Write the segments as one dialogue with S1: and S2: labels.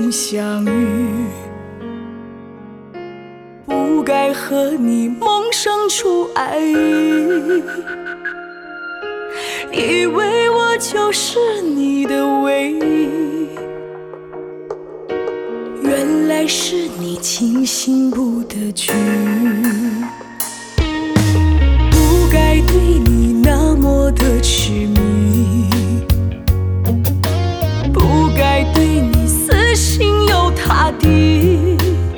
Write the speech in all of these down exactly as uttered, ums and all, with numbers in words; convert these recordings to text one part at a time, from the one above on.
S1: 同相遇，不该和你萌生出爱意，以为我就是你的唯一，原来是你精心布的局。不该对你那么的痴迷，不该对你死心又塌地。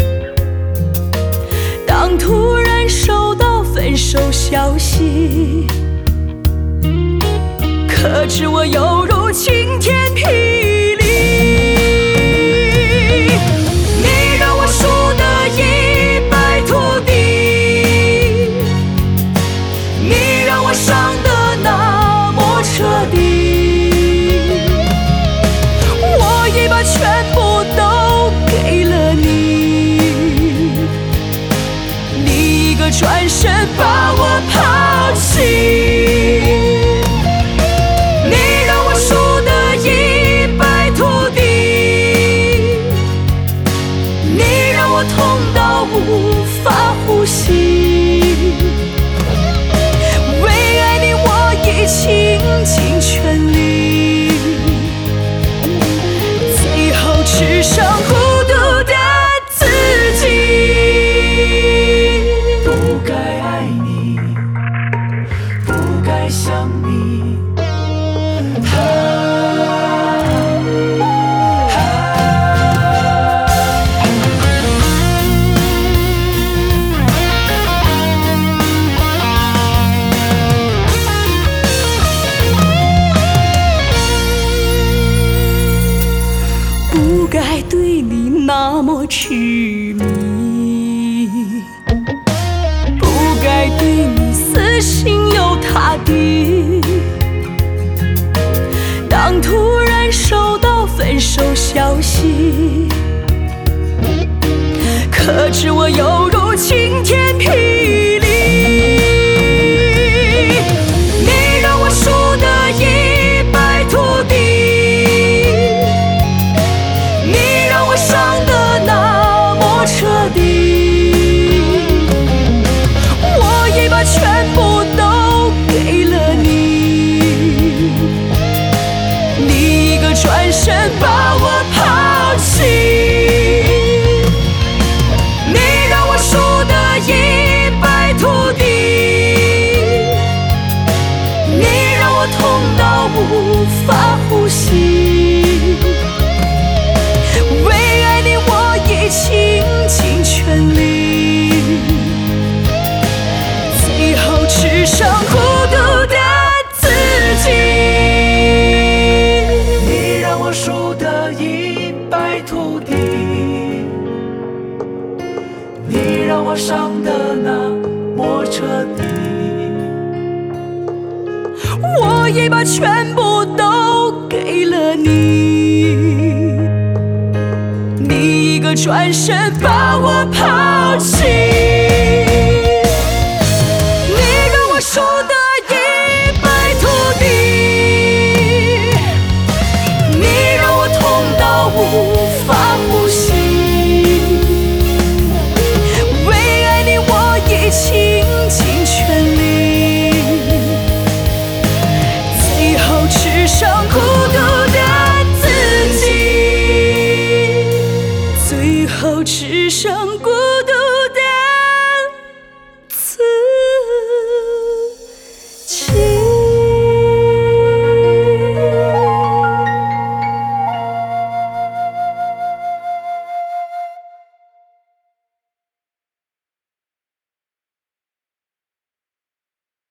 S1: 当突然收到分手消息，可知我犹如晴天霹雳。你让我输得一败涂地，你让我伤得那么彻底，我已把全部都给了你，你一个转身把我抛弃。痛到无法呼吸，为爱你我已倾尽全力，最后只剩孤独的自己。不该爱你，不该想你，不该对你那么痴迷，不该对你死心又塌地。当突然收到分手消息，可知我犹如晴天霹雳。你让我输得一败涂地，伤得那么彻底，我已把全部都给了你，你一个转身把我抛弃。你让我输得一败涂地，你让我痛到无法呼吸，倾尽全力，最后只剩孤独的自己。你让我输得一败涂地，你让我伤得那么彻底，我已把全部都给了你，你一个转身把我抛弃。